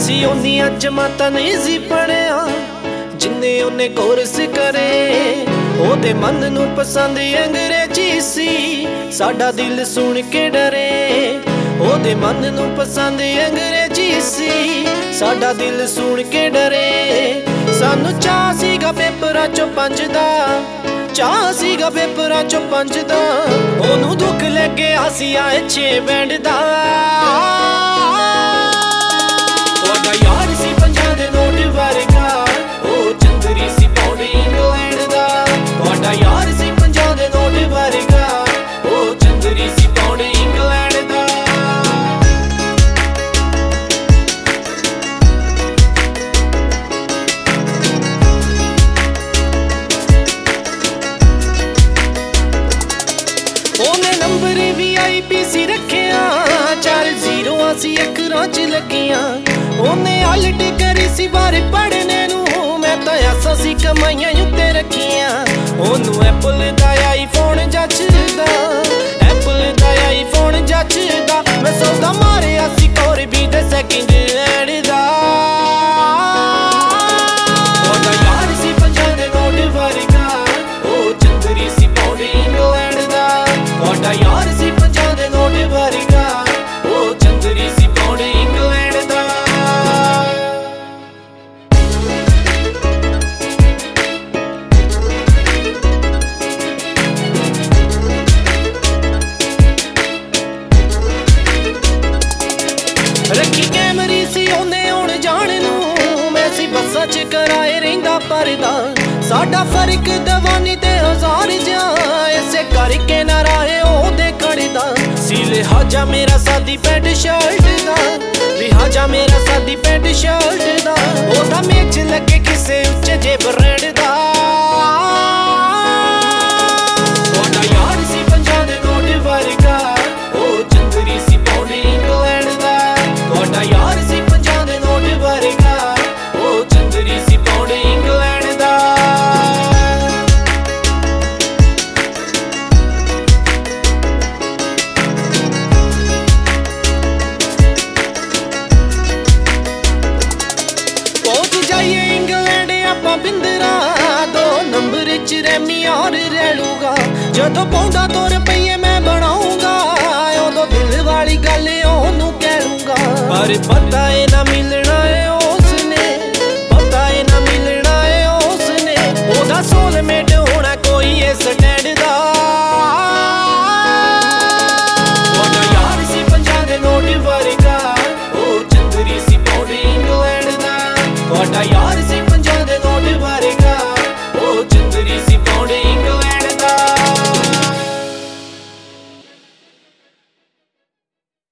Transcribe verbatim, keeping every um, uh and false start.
ਸੀ ਉਹਦੀਆਂ ਜਮਾਤਾਂ ਨਹੀਂ ਸੀ ਪੜਿਆ ਜਿੰਨੇ ਉਹਨੇ ਕੋਰਸ ਕਰੇ। ਉਹਦੇ ਮਨ ਨੂੰ ਪਸੰਦ ਅੰਗਰੇਜ਼ੀ ਸੀ, ਸਾਡਾ ਦਿਲ ਸੁਣ ਕੇ ਡਰੇ। ਉਹਦੇ ਮਨ ਨੂੰ ਪਸੰਦ ਅੰਗਰੇਜ਼ੀ ਸੀ, ਸਾਡਾ ਦਿਲ ਸੁਣ ਕੇ ਡਰੇ। ਸਾਨੂੰ ਚਾਹ ਸੀਗਾ ਪੇਪਰਾਂ ਚੋਂ ਪੰਜ ਦਾ, ਚਾਹ ਸੀਗਾ ਪੇਪਰਾਂ ਚੋਂ ਪੰਜ ਦਾ। ਉਹਨੂੰ ਦੁੱਖ ਲੱਗਿਆ ਸੀ ਆਏ ਛੇ ਬੈਂਡ ਦਾ। ਤੁਹਾਡਾ ਯਾਰ ਸੀ ਪੰਜਾਂ ਦੇ ਨੋਟ ਵਰਗਾ, ਉਹ ਚੰਦਰੀ ਸੀ ਪੌਂਡ ਇੰਗਲੈਂਡ ਦਾ। ਤੁਹਾਡਾ ਯਾਰ ਸੀ ਪੰਜਾਂ ਦੇ ਨੋਟ ਵਰਗਾ, ਉਹ ਚੰਦਰੀ ਸੀ ਪੌਂਡ ਇੰਗਲੈਂਡ ਦਾ। ਉਹਨੇ ਨੰਬਰ ਵੀ ਆਈ ਪੀ ਸੀ ਰੱਖਿਆ, ਚਾਰ ਜ਼ੀਰੋਆਂ ਸੀ ਅੱਖਰਾਂ ਚ ਲੱਗੀਆਂ। ਉਹਨੇ ਆਲਟ ਕਰੀ ਸੀ ਬਾਰੇ ਪੜ੍ਹਨੇ ਨੂੰ, ਮੈਂ ਤਾਂ ਆਸਾਂ ਸੀ ਕਮਾਈਆਂ ਉੱਤੇ ਰੱਖੀਆਂ। ਉਹਨੂੰ ਐਪਲ ਦਾ ਆਈਫੋਨ ਜੱਚਦਾ, ਐਪਲ ਦਾ ਆਈਫੋਨ ਜੱਚਦਾ। ਮੈਂ ਸੌਦਾ ਮਾਰਿਆ ਸੀ ਕੋਰ ਵੀ ਦੇ ਸੈਕਿੰਡ ਹੈਂਡ ਦਾ। ਤੁਹਾਡਾ ਯਾਰ ਸੀ ਪੰਜਾਂ ਦੇ ਨੋਟ ਵਰਗਾ, ਉਹ ਚੰਦਰੀ ਸੀ ਪੌਂਡ ਇੰਗਲੈਂਡ ਦਾ। ਤੁਹਾਡਾ ਯਾਰ ਸੀ ਪੰਜਾਂ ਦੇ ਨੋਟ ਵਰਗਾ, ਉਹ ਚੰਦਰੀ ਸੀ ਪੌਂਡ ਇੰਗਲੈਂਡ ਦਾ। ਰੱਖੀ ਕੈਮਰੀ ਸੀ ਉਹਨੇ ਆਉਣ ਜਾਣ ਨੂੰ, ਮੈਂ ਸੀ ਬੱਸਾਂ ਚ ਕਰਾਏ ਰਹਿੰਦਾ ਪਰਦਾ। ਸਾਡਾ ਫਰਕ ਦਵਾਨੀ ਤੇ ਹਜ਼ਾਰ ਜਾ, ਇਸੇ ਕਰਕੇ ਨਾ ਰਾਹੇ ਉਹਦੇ ਖੜਦਾ ਸੀ। ਲਿਹਾਜ਼ਾ ਮੇਰਾ ਸਾਦੀ ਪੈਂਟ ਸ਼ਰਟ ਦਾ, ਲਿਹਾਜ਼ਾ ਮੇਰਾ ਸਾਦੀ ਪੈਂਟ ਸ਼ਰਟ ਦਾ। ਉਹਦਾ ਮੇਚ ਲੱਗੇ ਕਿਸੇ ਉੱਚੇ ਜੇ ਬ੍ਰਾਂਡ ਦਾ। ਤੁਹਾਡਾ ਯਾਰ ਸੀ ਪੰਜਾਂ ਦੇ ਨੋਟ ਵਰਗਾ, ਉਹ ਚੰਦਰੀ ਸੀ ਪੌਂਡ ਇੰਗਲੈਂਡ ਦਾ। ਤੁਹਾਡਾ ਯਾਰ ਸੀ ਪੰਜਾਂ ਦੇ ਨੋਟ ਵਰਗਾ, ਉਹ ਚੰਦਰੀ ਸੀ ਪੌਂਡ ਇੰਗਲੈਂਡ ਦਾ। ਪਹੁੰਚ ਜਾਈਏ ਇੰਗਲੈਂਡ ਆਪਾਂ ਬਿੰਦਰਾ, ਦੋ ਨੰਬਰ ਚ ਰੈਮੀ ਔਰ ਰੈਲੂਗਾ। ਜਦੋਂ ਪੌਂਦਾ ਦੋ ਰੁਪਈਏ ਮੈਂ ਬਣਾਉਂਗਾ, ਉਦੋਂ ਦਿਲ ਵਾਲੀ ਗੱਲ ਉਹਨੂੰ ਕਹਿ ਲੂੰਗਾ। ਪਰ ਪਤਾ ਏ ਨਾ ਮਿਲਣਾ ਏ ਉਸਨੇ, ਪਤਾ ਏ ਨਾ ਮਿਲਣਾ ਏ ਉਸਨੇ। ਉਹਦਾ ਸੋਲਮੇਟ ਹੋਣਾ ਕੋਈ ਏ ਸਟੈਂਡ ਦਾ। ਤੁਹਾਡਾ ਯਾਰ ਸੀ ਪੰਜਾਂ ਦੇ ਨੋਟ ਵਰਗਾ, ਉਹ ਚੰਦਰੀ ਸੀ ਪੌਂਡ ਇੰਗਲੈਂਡ ਦਾ। ਤੁਹਾਡਾ ਯਾਰ ਸੀ